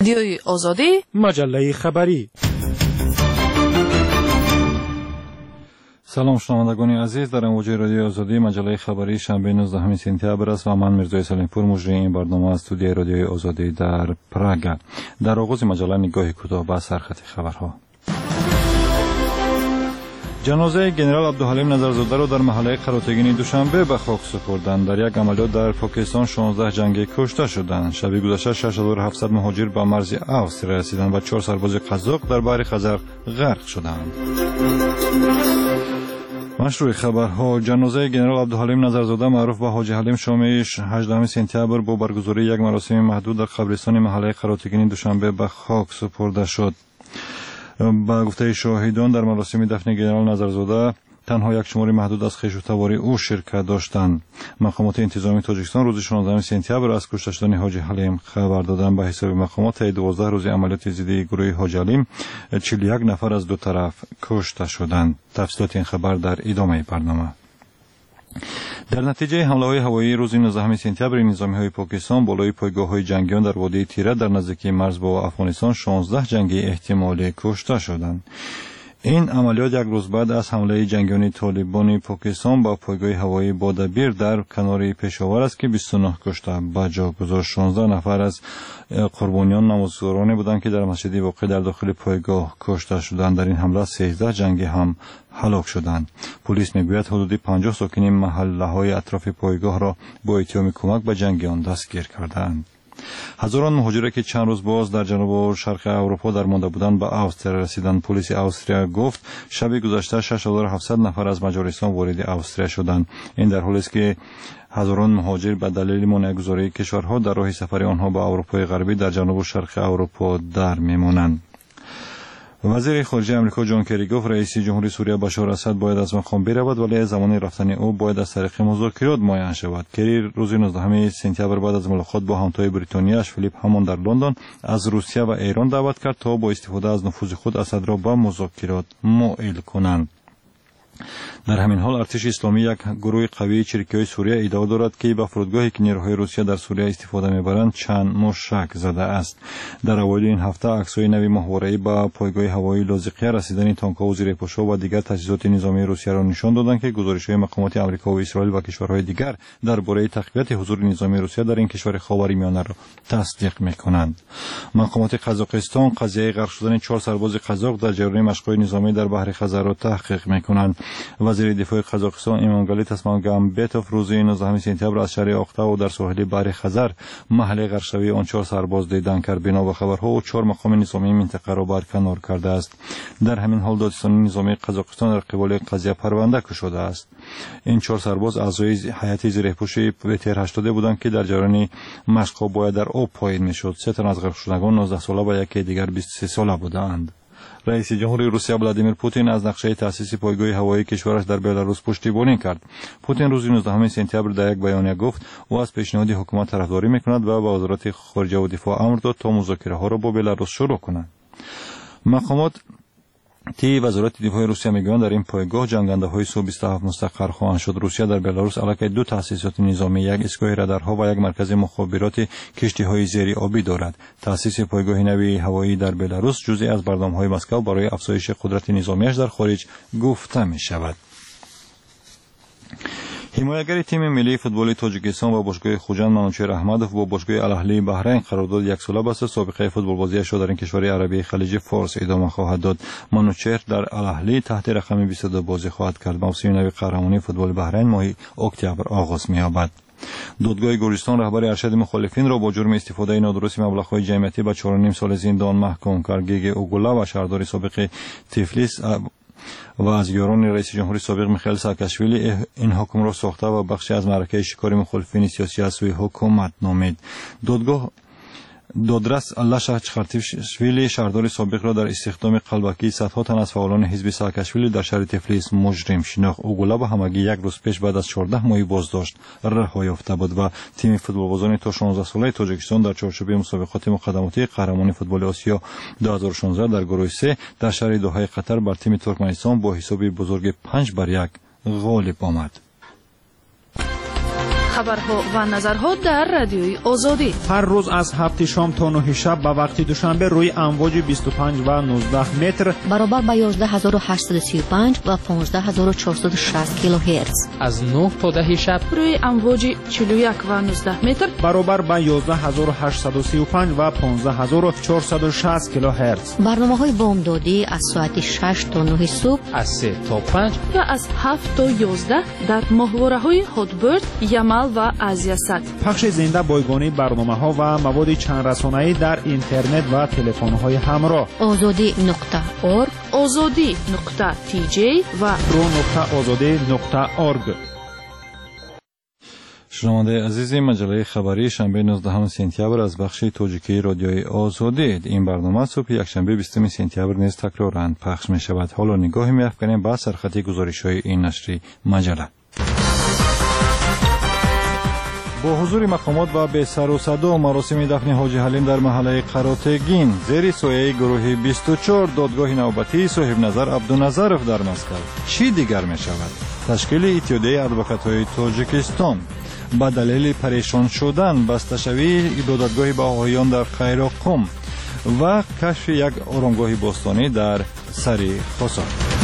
رادیوی آزادی، مجله خبری. سلام شنوندگان عزیز، در موج رادیو آزادی مجله خبری شنبه 19 سپتامبر است و من میرزا سلیمپور مجری این برنامه از استودیوی رادیو آزادی در پراگ. در آغاز مجله نگاهی کوتاه به سرخط خبرها. جنازه ژنرال عبدالحلیم نظرزاده را در محله قراتگین دوشنبه به خاک سپردند. در یک عملیات در پاکستان 16 جنگی کشته شدند. شب گذشته 6700 مهاجر به مرز استرالیا رسیدند و 4 سرباز قزاق در بحر خزر غرق شدند. مشروع خبرها: جنازه ژنرال عبدالحلیم نظرزاده معروف به حاجی حلیم شامی 18 سپتامبر با برگزاری یک مراسم محدود در قبرستان محله قراتگین دوشنبه به خاک سپرده شد. با گفته شاهدان در مراسم دفن ژنرال نظرزاده تنها یک شماری محدود از خویشاوندان او شرکت داشتند. مقامات انتظامی تاجیکستان روز 16 سپتامبر از کشته شدن حاجی حلیم خبر دادند. به حساب مقامات 12 روز عملیات ضد گروه حاجی حلیم 41 نفر از دو طرف کشته شدند. تفصیلات این خبر در ادامه برنامه. در نتیجه حمله‌های هوایی روز 19 سپتامبر نظامی‌های پاکستان بالای پایگاه‌های جنگیان در وادی تیره در نزدیکی مرز با افغانستان 16 جنگی احتمالی کشته شدند. این عملیات یک روز بعد از حمله جنگیان طالبان پاکستان با پایگاه هوایی بادابیر در کنار پشاور است که 29 کشته به جا گذاشت. 16 نفر از قربانیان نمازگزارانی بودند که در مسجد واقع در داخل پایگاه کشته شدند. در این حمله 13 جنگی هم هلاک شدند. پلیس میگوید حدود 50 ساکن محله‌های اطراف پایگاه را با اتهام کمک به جنگیان دستگیر کردند. هزاران مهاجر که چند روز باز در جنوب و شرق اروپا در مانده بودند به استرالیا رسیدند. پلیس استرالیا گفت شب گذشته 6700 نفر از مجارستان وارد استرالیا شدند. این در حالی است که هزاران مهاجر به دلیل مانع‌گذاری کشورها در راه سفر آنها به اروپای غربی در جنوب و شرق اروپا در میمانند. وزیر خارجه آمریکا جان کری گفت رئیس جمهوری سوریه بشار اسد باید از مقام برود ولی زمان رفتن او باید از طریق مذاکرات معین شود. کری روز 19 سپتامبر بعد از ملاقات با همتای بریتانیایش فیلیپ همون در لندن از روسیه و ایران دعوت کرد تا با استفاده از نفوذ خود اسد را به مذاکرات مائل کنند. در همین حال ارتش اسلامی یک گروه قوی چریکی‌های سوریه ادعا دارد که به فرودگاهی که نیروهای روسیه در سوریه استفاده می‌برند چند مشک زده است. در اوایل این هفته عکس‌های نوی ماهواره‌ای به پایگاه هوایی لاذقیه رسیدن تانک‌ها و زیرپوش‌ها و دیگر تجهیزات نظامی روسیه را نشان دادند که گزارش‌های مقامات آمریکا و اسرائیل و کشورهای دیگر درباره تقویت حضور نظامی روسیه در این کشور خاورمیانه را تصدیق می‌کنند. مقامات قزاقستان قضیه غرق شدن 4 سرباز قزاق در جریان مشق‌های نظامی در بحر خزر را تحقیق می‌کنند. وزیر دفاع قزاقستان ایمانگالی تسمانگامبتوف روز 19 سپتامبر از شهر آختاو در ساحل بحر خزر محل غرق شوی آن 4 سرباز دیدن کرد. بنا به خبرها او 4 مقام نظامی منطقه را برکنار کرده است. در همین حال دادستان نظامی قزاقستان در قبال قضیه پرونده کشیده است. این 4 سرباز اعضای هیئت زیرپوش بتر 80 بودند که در جریان مشق‌ها باید در آب پایین میشد. 3 تن از غرق شدگان 19 ساله و یکی دیگر 23 ساله بودند. رئیس جمهوری روسیه ولادیمیر پوتین از نقشه تأسیس پایگاه هوایی کشورش در بلاروس پشتیبانی کرد. پوتین روز 19 سپتامبر در یک بیانیه گفت او از پیشنهاد حکومت طرفداری میکند و به وزارت خارجه و دفاع امر داد تا مذاکره‌ها را با بلاروس شروع کنند. مقامات وزارت دفاع روسیه میگویند در این پایگاه جنگنده‌های سو 27 مستقر خواهند شد. روسیه در بلاروس علاقه 2 تأسیسات نظامی، یک ایستگاه رادارها و یک مرکز مخابرات کشتی‌های زیری آبی دارد. تأسیس پایگاه نوی هوایی در بلاروس جزئی از برنامه‌های مسکو برای افزایش قدرت نظامیش در خارج گفته می‌شود. حمایتگر تیم ملی فوتبال تاجیکستان و باشگاه خوجند منوچهر احمدوف با باشگاه الاهلی بحرین قرارداد 1 ساله بست. سابقه فوتبال بازیش را در این کشور عربی خلیج فارس ادامه خواهد داد. منوچهر در الاهلی تحت رقم 22 بازی خواهد کرد. موسم نو قهرمانی فوتبال بحرین ماه اکتبر آغاز می‌یابد. دادگاه گورستان رهبر ارشد مخالفین را با جرم استفاده نادرست مبلغ‌های جمعیتی به 4.5 سال زندان محکوم کرد. گیگ اوگولا و شهردار سابق تفلیس و از یاران رئیس جمهوری سابق میخائیل ساکاشویلی این حکم را ساخته و بخشی از معرکه شکار مخالفین سیاسی از سوی حکومت نامید. دادرس لاشا چخارتیشویلی شهردار سابق را در استخدام قلبکی صدها تن از فعالان حزب ساکاشویلی در شهر تفلیس مجرم شناخت. اوگولا به همگی 1 روز پیش بعد از 14 ماه بازداشت رها یافته بود و تیم فوتبالبازان تا 16 ساله تاجیکستان در چارچوب مسابقات مقدماتی قهرمانی فوتبال آسیا 2016 در گروه 3 در شهر دوحه قطر بر تیم ترکمنستان با حساب بزرگ 5-1 غالب آمد. خبرها و نظرها در رادیوی آزادی. هر روز از 7 شام تا 9 شب به وقت دوشنبه روی امواج 25 و 19 متر برابر با 11835 و 15460 کیلوهرتز. از 9 تا 10 شب روی امواج 41 و 19 متر برابر با 11835 و 15460 کیلوهرتز. برنامه‌های بامدادی از ساعت 6 تا 9 صبح، از 3 تا 5 و از 7 تا 11 در ماهواره‌های هاتبرد، یمل و آزیاسات. پخش زنده بایگانی برنامه‌ها و مواد چند رسانه‌ای در اینترنت و تلفن‌های همراه. azadi.org، azadi.tj و pro.azadi.org. شنونده عزیز، مجله خبری شنبه 19 سپتامبر از بخش تاجیکی رادیوی آزادی. این برنامه صبح یکشنبه 20 سپتامبر نیز تکرارا پخش می شود. حالا نگاهی می‌افکنیم به سرخط گزارش‌های این نشر مجله. با حضور مقامات و به سر و صدا مراسم دفن حاجی حلیم در محله قراتگین زیر سایه گروه 24 دادگاه نوبتی صاحب نظر عبدالنظرов در مسکو چی دیگر می شود؟ تشکیل اتحادیه ادوکات‌های تاجیکستان با دلیل پریشان شدن بسته شوی دادگاه بهائیان در خیرقم و کشف یک آرامگاه باستانی در سری خسار.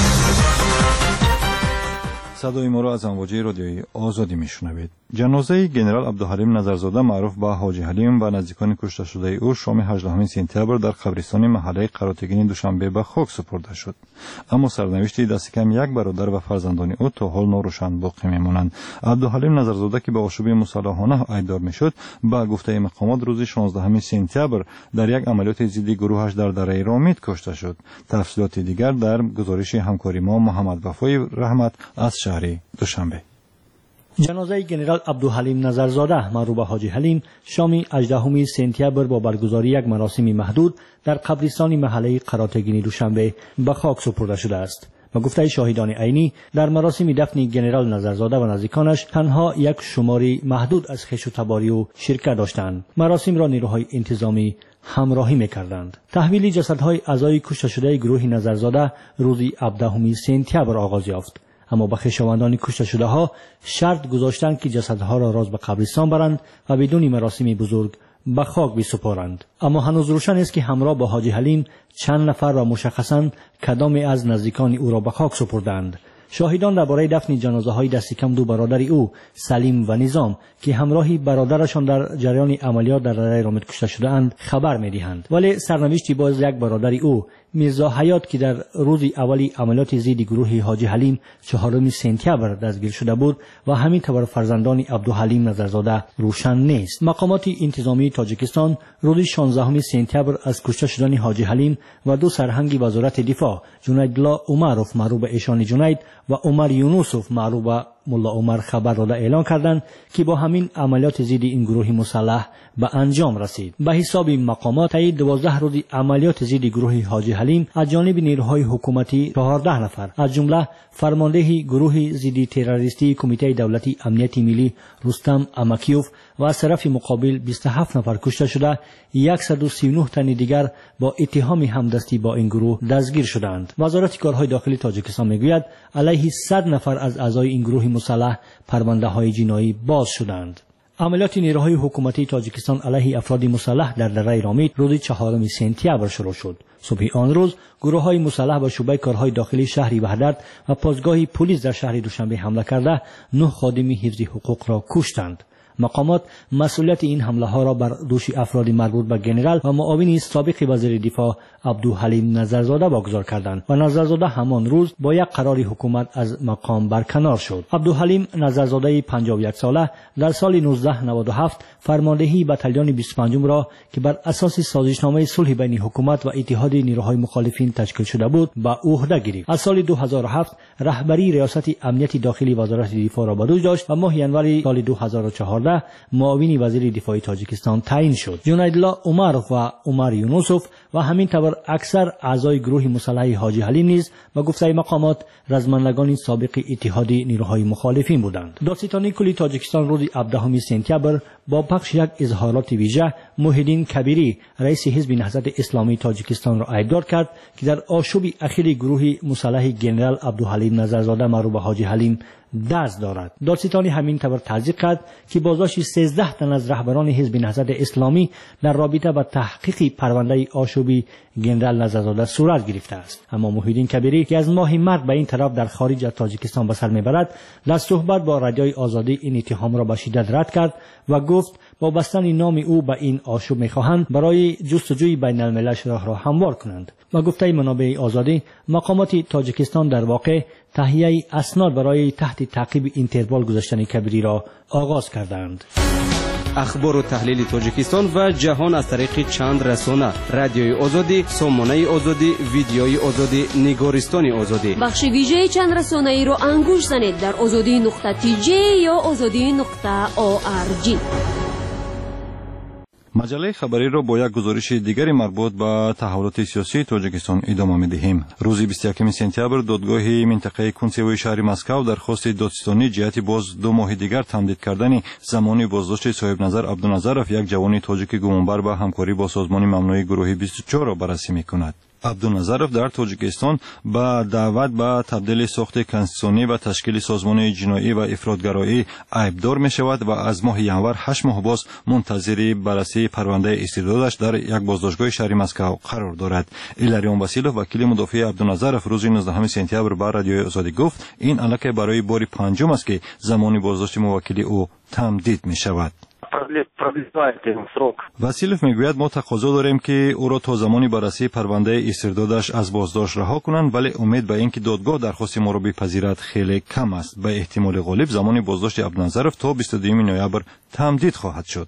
صدای ما را از امواج رادیوی آزادی میشنوید. جنازه گنرال عبدالحلیم نظرزاده معروف به حاجی حلیم و نزدیکان کشته شده او شام 18 سپتامبر در قبرستان محله قراتگین دوشنبه به خاک سپرده شد. اما سرنوشت دست کم یک برادر و فرزندان او تا حال ناروشن باقی میمانند. عبدالحلیم نظرزاده که به آشوبی مسلحانه ایدار میشد، با گفته مقامات روز 16 سپتامبر در یک عملیات ضد گروهش در دره رامید کشته شد. تفصیلات دیگر در گزارش همکاری ما محمد وفای رحمت از شهر دوشنبه. جنازه گنرال عبدالحلیم نظرزاده معروف به حاجی حلیم شام 18 سپتامبر با برگزاری یک مراسم محدود در قبرستان محله قراتگین دوشنبه به خاک سپرده شده است. با گفته شاهدان عینی در مراسم دفن گنرال نظرزاده و نزدیکانش تنها یک شماری محدود از خویش و تباری او شرکت داشتند. مراسم را نیروهای انتظامی همراهی می‌کردند. تحویل جسدهای اعضای کشته شده گروه نظرزاده روز 17 سپتامبر آغاز یافت. اما به خویشاوندان کشته شده ها شرط گذاشتند که جسدها را راز به قبرستان برند و بدون مراسم بزرگ به خاک بسپارند. اما هنوز روشن است که همراه با حاجی حلیم چند نفر و مشخصاً کدام از نزدیکان او را به خاک سپردند. شاهدان درباره دفن جنازه‌های دست کم دو برادر او سلیم و نظام که همراهی برادرشان در جریان عملیات در دره رامید کشته شده‌اند خبر می‌دهند. ولی سرنوشت باز یک برادر او میرزا حیات که در روز اولی عملیات ضد گروه حاجی حلیم 4 سپتامبر دستگیر شده بود و همین طور فرزندان عبدالحلیم نظرزاده روشن نیست. مقامات انتظامی تاجیکستان روز 16 سپتامبر از کشته شدن حاجی حلیم و دو سرهنگ وزارت دفاع جنیدالله عمروف معروف به ایشان جنید و عمر یونوسوف معروف به ملا عمر خبر داده اعلان کردند که با همین عملیات ضد این گروه مسلح به انجام رسید. به حساب مقامات طی 12 روز عملیات ضد گروه حاجی حلیم از جانب نیروهای حکومتی 14 نفر از جمله فرمانده گروه ضد تروریستی کمیته دولتی امنیت ملی رستم امکیوف و از طرف مقابل 27 نفر کشته شده، 139 تن دیگر با اتهام همدستی با این گروه دستگیر شدند. وزارت کارهای داخلی تاجیکستان میگوید علیه 100 نفر از اعضای این گروه مسلح پرونده‌های جنایی باز شدند. عملیات نیروهای حکومتی تاجیکستان علیه افراد مسلح در دره رامید روز 4 سپتامبر شروع شد. صبح آن روز گروه‌های مسلح به شعبه کارهای داخلی شهر وحدت و پاسگاه پلیس در شهر دوشنبه حمله کرده 9 خادم حفظ حقوق را کشتند. مقامات مسئولیت این حمله ها را بر دوش افراد مربوط به گنرال و معاون سابق وزیر دفاع عبدالحلیم نظرزاده واگذار کردند و نظرزاده همان روز با یک قرار حکومت از مقام برکنار شد. عبدالحلیم نظرزاده 51 ساله در سال 1997 فرماندهی بتالین 25 را که بر اساس سازشنامه صلح بین حکومت و اتحاد نیروهای مخالفین تشکیل شده بود به عهده گرفت. از سال 2007 رهبری ریاست امنیت داخلی وزارت دفاع را به دوش داشت و ماه ینور سال 2014 معاون وزیر دفاع تاجیکستان تعیین شد. جنیدالله عمروف و عمر یونوسوف و همین طور اکثر اعضای گروه مسلح حاجی حلیم نیز با گفته مقامات رزمندگان سابق اتحاد نیروهای مخالفین بودند. دادستانی کلی تاجیکستان روز 17 سپتامبر با پخش یک اظهارات ویژه محیدین کبیری رئیس حزب نهضت اسلامی تاجیکستان را ایدار کرد که در آشوب اخیر گروه مسلح گنرال عبدالحلیم نظرزاده معروف به حاجی حلیم دست دارد. دادستانی همین طور توضیح کرد که بازداشت 13 تن از رهبران حزب نهضت اسلامی در رابطه با تحقیق پرونده آشوبی ژنرال نظرزاده صورت گرفته است. اما محیدین کبیری که از ماه مارس به این طرف در خارج از تاجیکستان به سر میبرد، در صحبت با رادیوی آزادی این اتهام را به شدت رد کرد و گفت با بستن نام او به این آشوب میخواهند برای جستجوی بین الملل راه را هموار کنند. و گفته منابع آزادی، مقامات تاجیکستان در واقع تهیه اسناد برای تحت تعقیب اینترپل گذاشتن کبیری را آغاز کردند. اخبار و تحلیل تاجیکستان و جهان از طریق چند رسانه: رادیوی آزادی، سامانه آزادی، ویدیوی آزادی، نگارستان آزادی. بخش ویژه چند رسانه ای را انگوش زنید در azadi.tj یا azadi.org. مجله خبری را با یک گزارش دیگری مربوط به تحولات سیاسی تاجیکستان ادامه می‌دهیم. روز 21 سپتامبر دادگاه منطقه کنسوی شهر مسکو درخواست دادستانی جهت باز 2 ماه دیگر تمدید کردن زمان بازداشت صاحب نظر عبدالنظرов، یک جوان تاجیک گمانبر به همکاری با سازمان ممنوع گروه 24 را بررسی می‌کند. عبدالنظرов در تاجیکستان با دعوت به تبدیل ساخت کنستیتوسیونی و تشکیل سازمان جنایی و افراطگرایی عیبدار می شود و از ماه ینور 8 ماه باز منتظر بررسی پرونده استردادش در یک بازداشتگاه شهر مسکو قرار دارد. ایلاریون واسیلوف، وکیل مدافع عبدالنظرov، روز 19 سپتامبر به رادیوی آزادی گفت این الکی برای بار پنجم است که زمان بازداشت موکل او تمدید می شود. واسیلوف میگوید ما تقاضا داریم که او را تا زمانی بررسی پرونده استردادش از بازداشت رها کنند، ولی امید به اینکه دادگاه درخواست ما را بپذیرد خیلی کم است. به احتمال غالب زمان بازداشت عبدالنظرov تا 22 نوامبر تمدید خواهد شد.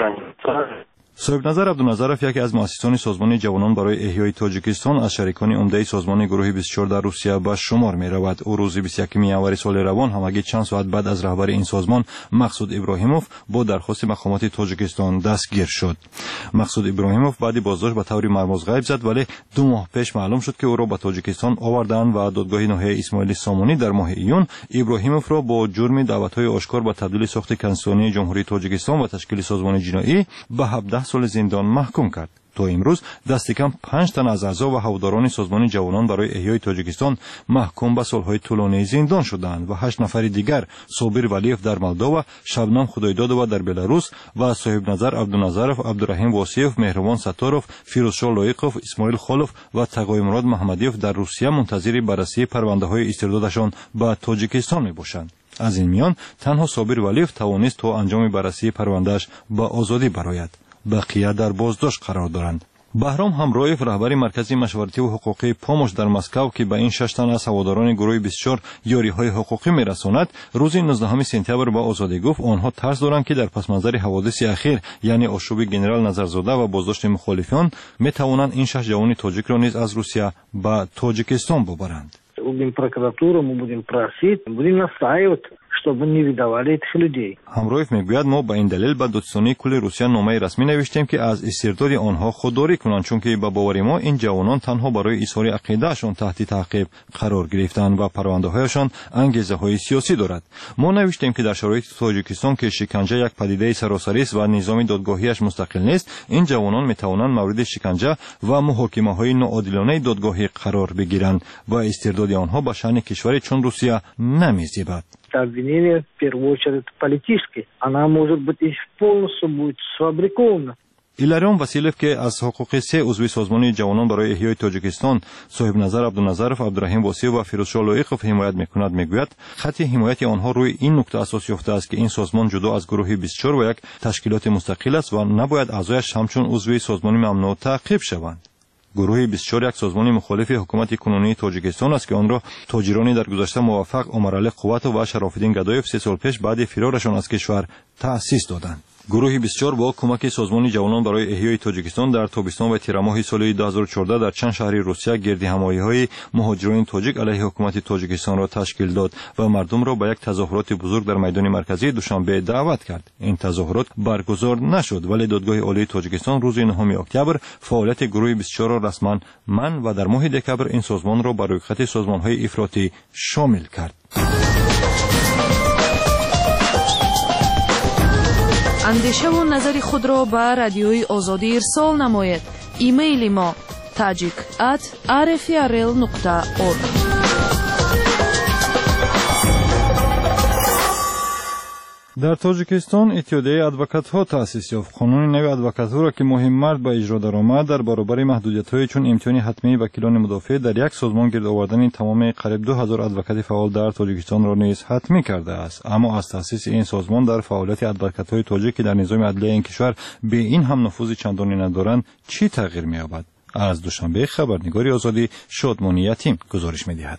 صاحب نظر عبدالنظرov یکی از مؤسسان سازمان جوانان برای احیای تاجیکستان از شریکان عمده سازمان گروه 24 در روسیه به شمار می رود. او روز 21 ینور سال روان همگی چند ساعت بعد از رهبر این سازمان مقصود ابراهیموف با درخواست مقامات تاجیکستان دستگیر شد. مقصود ابراهیموف بعد بازداشت به طور مرموز غیب زد، ولی 2 ماه پیش معلوم شد که او را به تاجیکستان آوردند و دادگاه ناحیه اسماعیل سامانی در ماه ایون ابراهیموف را با جرم دعوت‌های آشکار به تبدیل ساخت کنستیتوسیونی جمهوری تاجیکستان و تشکیل سازمان جنایی به 17 سال زندان محکوم کرد. تا امروز دست کم 5 تن از اعضا و هواداران سازمان جوانان برای احیای تاجیکستان محکوم به سالهای طولانی زندان شدند و 8 نفر دیگر صابر ولیف در مولداوا، شبنم خدایدادова در بلاروس و صاحب نظر عبدالنظرov، عبدالرحیم واسیف، مهربان ستاروف، فیروزشاه لایقوف، اسماعیل خالوف و تقای مراد محمدیوف در روسیه منتظر بررسی پرونده‌های استردادشان به تاجیکستان میباشند. از این میان تنها صابر ولیف توانست تا انجام بررسی پروندهش به آزادی برآید. بقیه در بازداشت قرار دارند. بهرام همرایف، رهبر مرکز مشورتی و حقوقی پاموش در مسکو که به این 6 تن از هواداران گروه 24 یاری‌های حقوقی میرساند، روز 19 سپتامبر با آزادی گفت آنها ترس دارند که در پس منظر حوادث اخیر یعنی آشوب ژنرال نظرزاده و بازداشت مخالفان میتوانند این 6 جوان تاجیک را نیز از روسیه به تاجیکستان ببرند. Убедим прокуратуру, мы будем просить, будем настаивать, чтобы не выдавали этих людей. همرایف میگوید ما با این دلیل به دادستانی کل روسیه نامه رسمی نوشتیم که از استرداد آنها خودداری کنند، چون که به باور ما این جوانان تنها برای اظهار عقیدهشان تحت تعقیب قرار گرفتند و پرونده‌هایشان انگیزه‌های سیاسی دارد. ما نوشتیم که در شرایط تاجیکستان که شکنجه یک پدیده سراسری است و نظام دادگاهیش مستقل نیست، این جوانان میتوانند مورد شکنجه و محاکمه‌های ناعادلانه دادگاهی قرار بگیرند و استرداد آنها به شأن کشوری چون روسیه نمی‌زیبد. Обвинение в первую очередь политическое. Она может быть и полностью будет сфабрикована. ایلاریون واسیلوف که از حقوق 3 عضو سازمان جوانان برای احیای تاجیکستان صاحب نظر عبدالنظرov، عبدالرحیم واسیف و فیروزشاه لایقوف حمایت میکند، میگوید خط حمایت آنها روی این نکته اساس یافته است که این سازمان جدا از گروه 24 و یک تشکیلات مستقل است و نباید اعضایش همچون عضو سازمان ممنوع تعقیب شوند. گروه 24 یک سازمان مخالف حکومت کنونی تاجیکستان است که آن را تاجرانی در گذشته موفق امرعلی قوت و شرافالدین گدایف 3 سال پیش بعد فرارشان از کشور تأسیس دادند. گروه 24 با کمک سازمان جوانان برای احیای تاجیکستان در تابستان و تیر ماه سال 2014 در چند شهر روسیه گردهمایی‌های مهاجران تاجیک علیه حکومت تاجیکستان را تشکیل داد و مردم را به یک تظاهرات بزرگ در میدان مرکزی دوشنبه دعوت کرد. این تظاهرات برگزار نشد، ولی دادگاه عالی تاجیکستان روز 9 اکتبر فعالیت گروه 24 را رسما منع و در ماه دکبر این سازمان را برای خط سازمان‌های افراطی شامل کرد. اندیشه و نظر خود را به رادیوی آزادی ارسال نمایید. ایمیل ما tajik@rfrl.org در تاجیکستان اتحادیه ادوکات‌ها تأسیس یافت. قانون نو ادوکاتورا که مهمت به اجرا درآمد در برابر محدودیت‌های چون امتحان حتمی وکیلان مدافع در یک سازمان گرد آوردن تمام قریب 2000 ادوکات فعال در تاجیکستان را نیز حتمی کرده است. اما از تأسیس این سازمان در فعالیت ادوکات‌های تاجیک که در نظام عدلیه این کشور به این هم نفوذ چندانی ندارند چی تغییر می‌یابد؟ از دوشنبه خبرنگاری آزادی شادمان یتیم گزارش می‌دهد.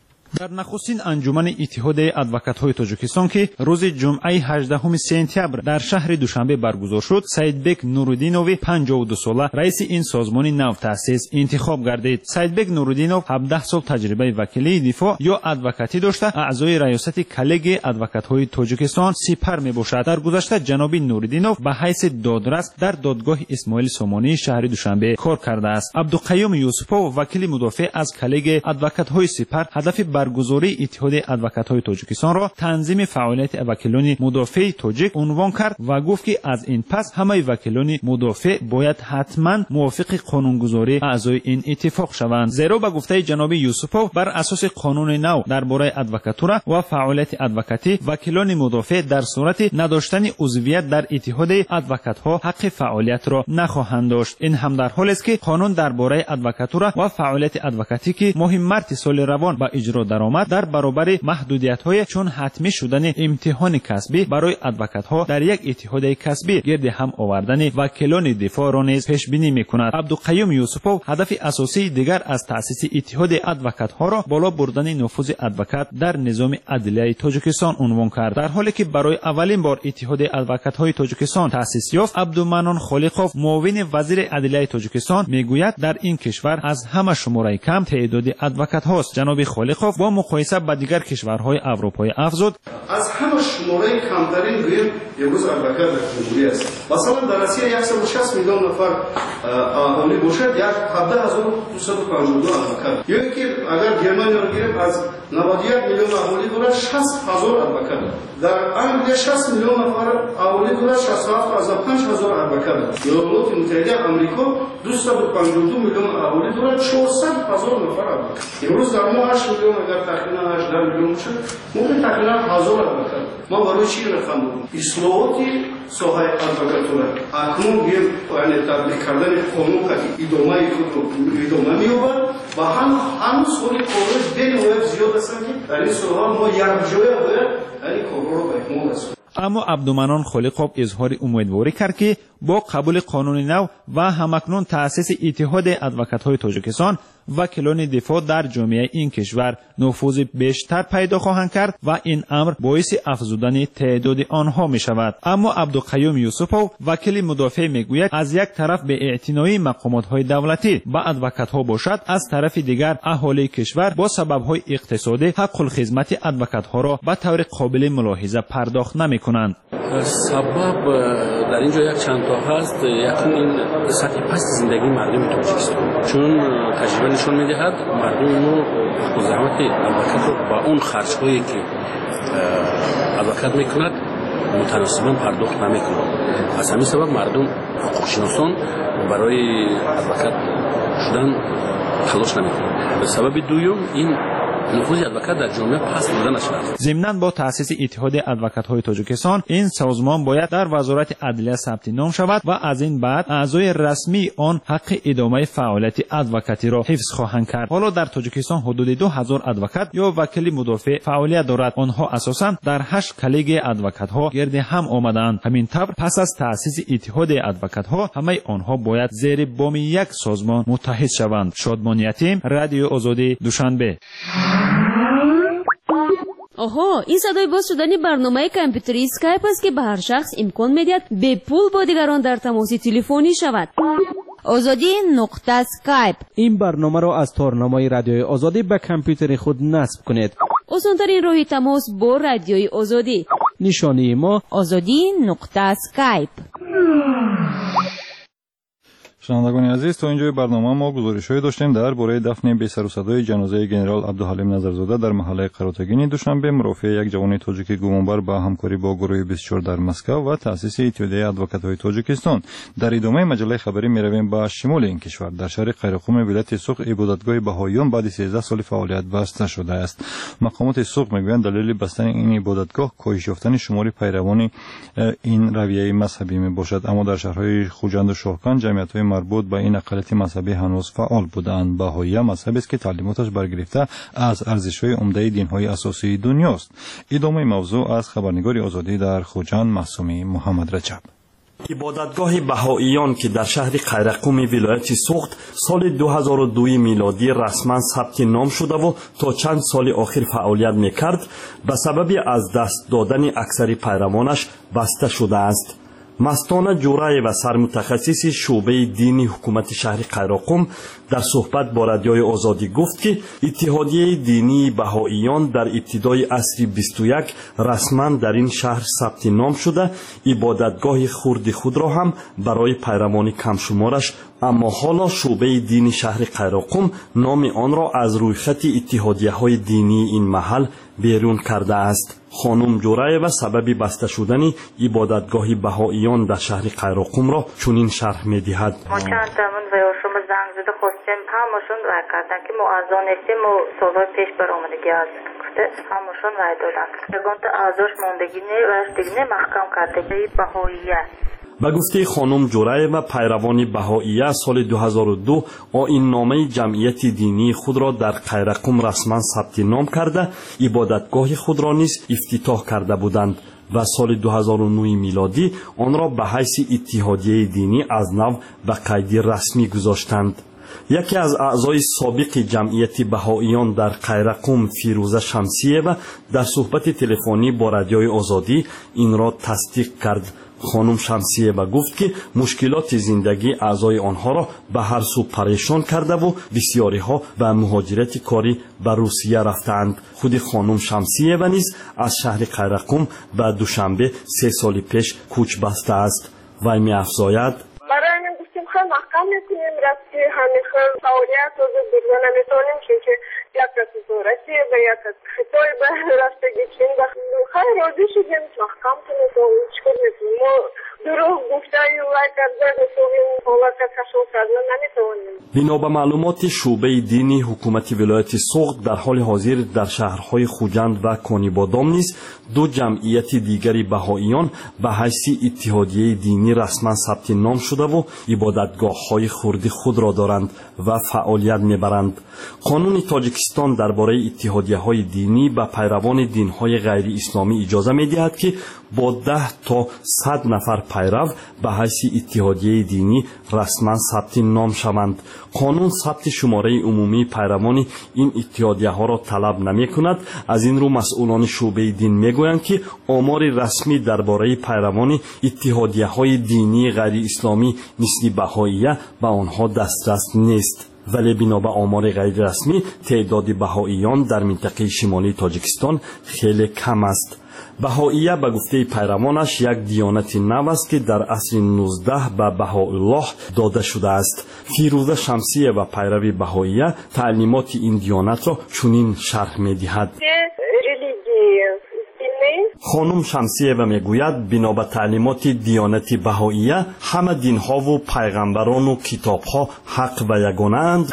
در نخستین انجمن اتحادیه ادوکات‌های تاجیکستان که روز جمعه 18 سپتامبر در شهر دوشنبه برگزار شد، سیدبک نورالدینوی 52 ساله رئیس این سازمان نو تأسیس انتخاب گردید. سیدبک نورالدینов 17 سال تجربه وکیلی دفاع یا ادوکاتی داشته، اعضای ریاست کلگی ادوکات‌های تاجیکستان سپر میباشد. در گذشته جناب نورالدینov به حیث دادرس در دادگاه اسماعیل سامانی شهر دوشنبه کار کرده است. عبدالقیوم یوسفov وکیل مدافع از کلگی ادوکات‌های سپر هدف برگزاری اتحادیه ادوکات‌های تاجیکستان را تنظیم فعالیت وکیلان مدافع تاجیک عنوان کرد و گفت که از این پس همه وکیلان مدافع باید حتما موافق قانونگذاری اعضای این اتفاق شوند. زیرا به گفته جناب یوسفov بر اساس قانون نو درباره ادوکاتورا و فعالیت ادوکاتی وکیلان مدافع در صورت نداشتن عضویت در اتحادیه ادوکات‌ها حق فعالیت را نخواهند داشت. این هم در حالی است که قانون درباره ادوکاتورا و فعالیت ادوکاتی که ماه مارس سال روان به اجرا درآمد در برابر محدودیت‌های چون حتمی شدن امتحان کسبی برای ادوکات‌ها در یک اتحادیه کسبی گرد هم آوردن وکیلان دفاع را نیز پیش بینی می‌کند. عبدالقیوم یوسفov هدف اساسی دیگر از تأسیس اتحادیه ادوکات‌ها را بالا بردن نفوذ ادوکات در نظام عدلیه تاجیکستان عنوان کرد. در حالی که برای اولین بار اتحادیه ادوکات‌های تاجیکستان تأسیس یافت، عبدالمنان خالقov معاون وزیر عدلیه تاجیکستان میگوید در این کشور از همه شماره کم تعداد ادوکات‌هاست. جناب خالقov با مقایسه با دیگر کشورهای اروپایی افزود از همه شماره کمترین گویم امروز ادوکات در جمهوری است. مثلا در روسیه 160 میلیون نفر اهالی باشد، 17252 ادوکات. یا اینکه اگر گرمانی را گیریم از 91 میلیون اهالی دارد 60000 ادوکات. در انگلیس 60 میلیون نفر اهالی دارد 67050 ادوکات. ایالات متحده آمریکا 252 میلیون اهالی دارد 400000 نفر ادوکات. امروز در ما 8 میلیون اگر تقریبا 18 میلیون شد، ممکن تقریبا 1000 ادوکات. ما برای چی رقم بودیم؟ اصلاحات ساحه ادوکاتورا اکنون گیر یعنی تطبیق کردن قانون که ادامه می‌یابد و هم سوال کارش بنویب زیاد هستند که در این ساحه ما یک جای باید یعنی کار را به اکمال رسونیم. اما عبدالمنان خالقov اظهار امیدواری کرد که با قبول قانون نو و همکنون تأسیس اتحادیه ادوکات‌های تاجیکستان وکیلان دفاع در جامعه این کشور نفوذ بیشتر پیدا خواهند کرد و این امر باعث افزودن تعداد آنها می شود. اما عبدالقیوم یوسفov وکیل مدافع میگوید از یک طرف به اعتنایی مقامات‌های دولتی به ادوکات‌ها باشد، از طرف دیگر اهالی کشور با سبب‌های اقتصادی حق الخدمت ادوکات‌ها را به طور قابل ملاحظه پرداخت نمی‌کنند. سبب در اینجا یک چند تا هست. یکی این سطح پست زندگی مردم تاجیکستان، چون تجربه نشون می‌دهد مردم ما حق و زحمت ادوکات رو با اون خرج‌هایی که ادوکات می‌کند متناسباً پرداخت نمی‌کنند. از همین سبب مردم حقوق‌شناسان برای ادوکات شدن تلاش نمی‌کنند. به سبب دوم این نفوذ ادوکات در جامعه پست بوده نشود. ضمناً با تأسیس اتحادیه ادوکات‌های تاجیکستان این سازمان باید در وزارت عدلیه ثبت نام شود و از این بعد اعضای رسمی آن حق ادامه فعالیت ادوکاتی را حفظ خواهند کرد. حالا در تاجیکستان حدود 2000 ادوکات یا وکیل مدافع فعالیت دارد. آنها اساساً در 8 کلگی ادوکات‌ها گرد هم آمدند. همین طور پس از تأسیس اتحادیه ادوکات‌ها همه آنها باید زیر بام یک سازمان متحد شوند. شادمان یتیم، رادیو آزادی، دوشنبه. آها، این صدای باز شدن برنامه کامپیوتری اسکایپ است که به هر شخص امکان می‌دهد به پول با دیگران در تماس تلفنی شود. آزادی نقطه اسکایپ. این برنامه را از تارنامه رادیوی آزادی به کامپیوتر خود نصب کنید. آسان‌ترین راه تماس با رادیوی آزادی. نشانی ما آزادی نقطه اسکایپ. شنوندگان عزیز، تا اینجای برنامه ما گزارش‌هایی داشتیم درباره دفن بی سر و صدای جنازه ژنرال عبدالحلیم نظرزاده در محله قراتگین دوشنبه مرافع یک جوان تاجیکی گمانبر با همکاری با گروه 24 در مسکو و تأسیس اتحادیه ادوکات‌های تاجیکستان. در ادامه مجله خبری می‌رویم به شمال این کشور. در شهر قیرقوم ولایت سوق عبادتگاه بهائیان بعد 13 سال فعالیت بسته شده است. مقامات سوق می‌گویند دلیل بستن این عبادتگاه کاهش یافتن شمار پیروان این رویه مذهبی میباشد، اما در شهرهای خوجند و شاهکان جمعیت‌های مربوط به این اقلیت مذهبی هنوز فعال بودند. بهائیه مذهبی است که تعلیماتش برگرفته از ارزش‌های عمده دین‌های اساسی دنیاست. ادامه موضوع از خبرنگار آزادی در خوجند معصومی محمد رجب. عبادتگاه بهائیان که در شهر قیرقوم ولایت سوخت سال 2002 میلادی رسما ثبت نام شده و تا چند سال آخر فعالیت میکرد، به سبب از دست دادن اکثر پیروانش بسته شده است. مستانه جورای و سرمتخصص شعبه دینی حکومت شهر قیرقوم در صحبت با رادیوی آزادی گفت که اتحادیه دینی بهائیان در ابتدای عصر 21 رسما در این شهر ثبت نام شده عبادتگاه خرد خود را هم برای پیروان کم شمارش، اما حالا شعبه دینی شهر قیرقوم نام آن را از روی خط اتحادیه های دینی این محل بیرون کرده است. خانم جورایوا سبب بسته شدن عبادتگاه بهائیان در شهر قیرقوم را چنین شرح می‌دهد. ما چند تامون و شما زنگ زده خواستیم همشون رای کردن که ما اذان استیم و سالهای پیش برآمدگی از گفته همشون رای دادن. بگن ازش موندگی نه ورشتگی نه محکم کرده بهائیه. به گفته خانم جورایوا پیروان بهائیه سال 2002 آیین نامه جمعیت دینی خود را در قیرقوم رسما ثبت نام کرده عبادتگاه خود را نیز افتتاح کرده بودند و سال 2009 میلادی آن را به حیث اتحادیه دینی از نو به قید رسمی گذاشتند. یکی از اعضای سابق جمعیت بهائیان در قیرقوم فیروزه شمسیه در صحبت تلفنی با رادیوی آزادی این را تصدیق کرد. خانم شمسیه گفت که مشکلات زندگی اعضای آنها را به هر سو پریشان کرده و بسیاری ها به مهاجرت کاری به روسیه رفتند. خود خانم شمسیه نیز از شهر قیرقوم به دوشنبه 3 سال پیش کوچ بسته است. وی می افزاید: برای این گفتیم خیلی محکم میکنیم رفتی همین خیلی فعالیت رو برده نمیتونیم که یک از زورتی و یک از خطای به رفتگی چین خیلی راضی شدیم محکم کنیم و چکر میتونیم ما دروغ گفته و کرده بسویم حالت کشون کردن نمیتونیم. بنا به معلومات شعبه دینی حکومت ولایت سوخت در حال حاضر در شهرهای خوجند و کانیبادام نیز دو جمعیت دیگری بهائیان به حیث اتحادیه دینی رسما ثبت نام شده و عبادتگاه‌های خرد خود را دارند و فعالیت میبرند. قانون تاجیکستان درباره اتحادیه‌های دینی به پیروان دین‌های غیر اسلامی اجازه می‌دهد که با 10 تا 100 نفر پیرو به حیث اتحادیه دینی رسما ثبت نام شوند. قانون ثبت شماره عمومی پیروان این اتحادیه‌ها را طلب نمی‌کند. از این رو مسئولان شعبه دین میگویند که آمار رسمی درباره پیروان اتحادیه‌های دینی غیر اسلامی مثل بهائیه به آنها دسترس نیست. ولی بنا به آمار غیر رسمی تعداد بهائیان در منطقه شمالی تاجیکستان خیلی کم است. بهائیه به گفته پیروانش یک دیانت نو است که در عصر 19 به بهاءالله داده شده است. فیروزه شمسیه و پیروی بهائیه تعلیمات این دیانت را چنین شرح می‌دهد. خانم شمسیه و میگوید بنا به تعلیمات دیانت بهائیه همه دینها و پیغمبران و کتابها حق و یگانه اند.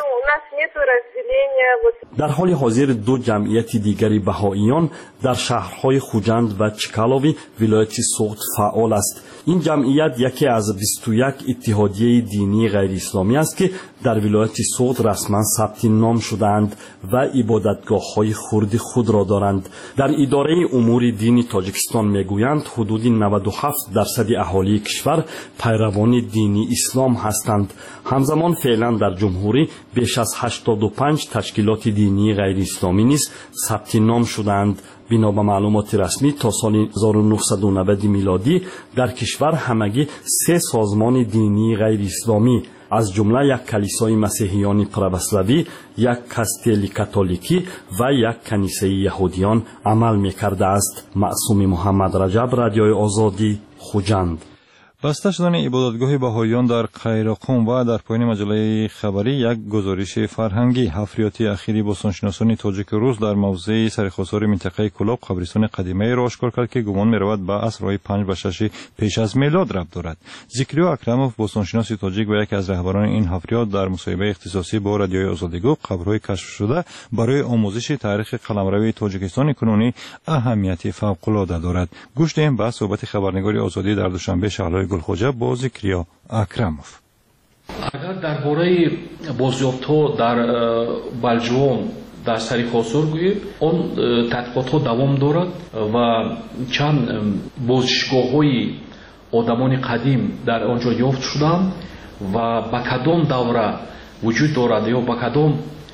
در حال حاضر دو جمعیت دیگری بهائیان در شهرهای خوجند و چکالاوی ولایت سوخت فعال است. این جمعیت یکی از 21 اتحادیه دینی غیر اسلامی است که در ولایت سوخت رسما ثبت نام شدند و عبادتگاه‌های خرد خود را دارند. در اداره امور دینی تاجیکستان میگویند حدود 97% اهالی کشور پیروان دینی اسلام هستند. همزمان فعلا در جمهوری بیش از 85 تشکیلات دینی غیر اسلامی نیز ثبت نام شدند. بنا به معلومات رسمی تا سال 1990 میلادی در کشور همگی 3 سازمان دینی غیر اسلامی از جمله یک کلیسای مسیحیان پروسلوی، یک کاستیل کاتولیکی و یک کنیسه یهودیان عمل می‌کرده است. معصوم محمد رجب، رادیوی آزادی، خوجند. بسته شدن عبادتگاه بهائیان در قیراقوم و در پایان مجله خبری یک گزارش فرهنگی. حفریاتی اخیری باستانشناسان تاجیک روس در موضع سرخواسار منطقه کلاب قبرستان قدیمی را آشکار کرد که گمان می‌رود به عصرهای 5 و 6 پیش از میلاد ربط دارد. زیکریا اکرموف باستانشناس تاجیک و یکی از رهبران این حفریات در مصاحبه اختصاصی با رادیوی آزادی گفت قبرهای کشف شده برای آموزش تاریخ قلمروی تاجیکستان کنونی اهمیت فوق‌العاده دارد. گوش دهیم به صحبت خبرنگار آزادی در دوشنبه شهرهای گلخوجه با زیکریا اکرموف. اگر درباره بازیافت‌ها در بلجوم در سرخواسار گوییم اون تحقیقات‌ها دوام دارد و چند بازشگاه‌های آدمان قدیم در آنجا یافت شدند و به کدام دوره وجود دارد یا به کدام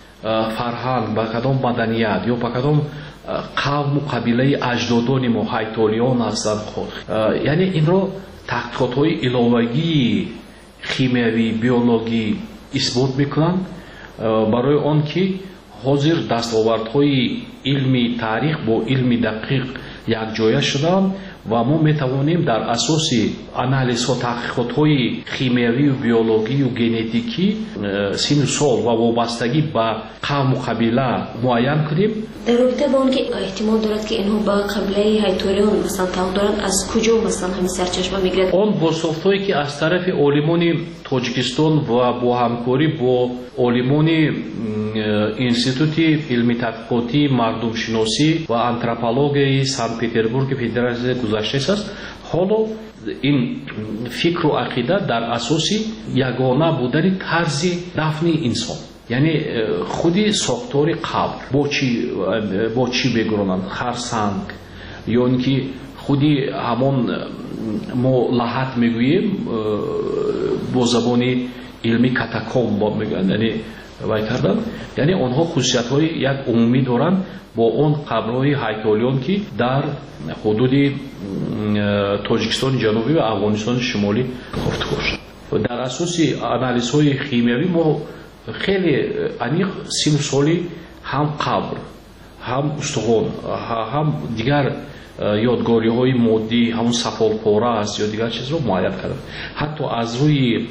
فرهنگ، به کدام مدنیت یا به کدام قوم و قبیله اجدادان ما هایتالیان هستند خود. یعنی این را تحقیقات‌های ایلوگی، خیمیایی، بیولوژی اثبات میکنند برای آن که حاضر دستاوردهای علمی تاریخ با علمی دقیق یکجای شدند و ما میتوانیم در اساس آنالیزها تحقیقات‌های خیمیایی و بیولوژی و ژنتیکی سن و سال و وابستگی به قوم و قبیله معین کنیم. در رابطه با آن که احتمال دارد که اینها با قبیله هایتوریان مثلا تعلق دارند، از کجا مثلا همین سرچشمه میگیرد؟ آن بازساخت‌هایی که از طرف عالمان تاجیکستان و با همکاری با عالمان انستیتوت علمی تحقیقاتی مردم شناسی و آنتروپولوژی سن پترزبورگ فدراسیون گذشته است. حالا این فکر و عقیده در اساس یگانه بودن طرز دفن انسان، یعنی خودی ساختار قبر با چی بگرانند، خرسنگ یا اینکه خودی همان ما لحد میگوییم با زبان علمی کاتاکومب میگن، یعنی وای کردن، یعنی آنها خصوصیت‌های یک عمومی دارند با اون قبرهای هایتالیان که در حدود تاجیکستان جنوبی و افغانستان شمالی گفتگو شد. و در اساس آنالیزهای خیمیایی ما خیلی عمیق سن و سالی هم قبر، هم استخوان، هم دیگر یادگاری‌های مادی، همون سفالپاره است یا دیگر چیز رو معاین کردن. حتی از روی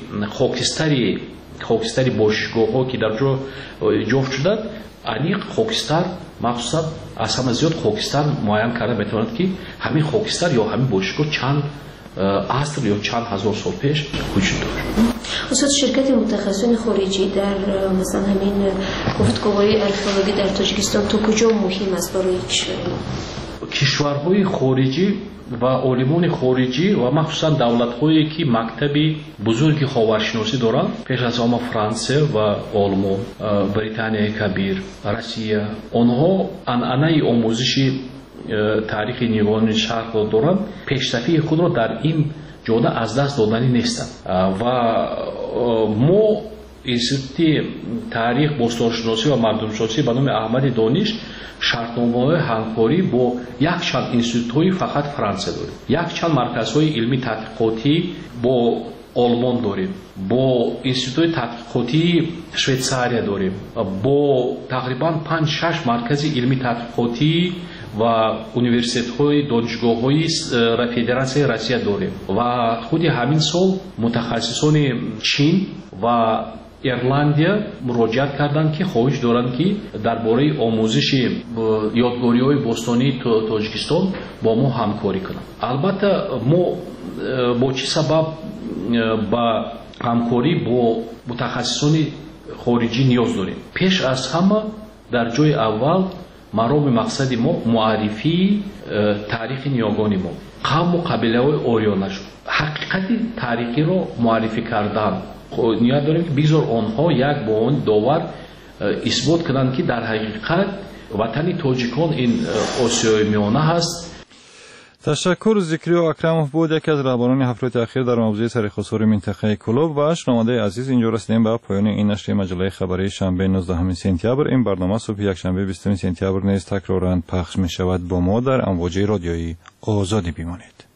خاکستری باشگاه‌ها که در جا جفت شدند، عمیق خاکستر مخصوصا از همه زیاد خاکستر معاین کرده میتواند که همین خاکستر یا همین باشگاه چند عصر یا چند هزار سال پیش وجود داشت. استاد، شرکت متخصصین خارجی در مثلا همین گفتگوهای ارکئولوژی در تاجیکستان تا کجا مهم است برای کشور ما؟ کشورهای خارجی و عالمان خارجی و مخصوصا دولت‌هایی که مکتبی بزرگی خاورشناسی دارند، پیش از همه فرانسه و آلمان، بریتانیای کبیر، روسیه، آنها عنعنه آموزش تاریخ نیگان شرق را دارند، پیشرفتی خود را در این جاده از دست دادنی نیستند و ما انستیتوت تاریخ باستانشناسی و مردمشناسی به نام احمد دانش شرطنامه‌های همکاری با یک چند انستیتوت‌های فقط فرانسه داریم، یک چند مرکزهای علمی تحقیقاتی با آلمان داریم، با انستیتوت تحقیقاتی شویتزاریا داریم، با تقریبا 5-6 مرکز علمی تحقیقاتی و انیورسیت‌های دانشگاه‌های فدراسیون روسیه داریم و خود همین سال متخصصان چین و ایرلندیا مراجعت کردند که خواهش دارند که درباره آموزش یادگاری‌های باستانی تاجیکستان با ما همکاری کنند. البته ما با چه سبب با همکاری با متخصصان خارجی نیاز داریم؟ پیش از همه در جای اول مرام مقصد ما معرفی تاریخ نیاگان ما، قوم و قبیله‌های آریانا شد. حقیقت تاریخی را معرفی کردن نیاز داریم که بگذار آنها یک با آن داور اثبات کنند که در حقیقت وطن تاجیکان این آسیای میانه هست. تشکر. زیکریا اکرموف بود، یکی از رهبران حفریات اخیر در موضوع سرخواسار منطقه کلوب. و شنونده عزیز، اینجا رسیدیم به پایان این نشر مجله خبری شنبه 19 سپتامبر. این برنامه صبح یکشنبه 20 سپتامبر نیز تکرارا پخش می شود. با ما در امواج رادیویی آزادی بمانید.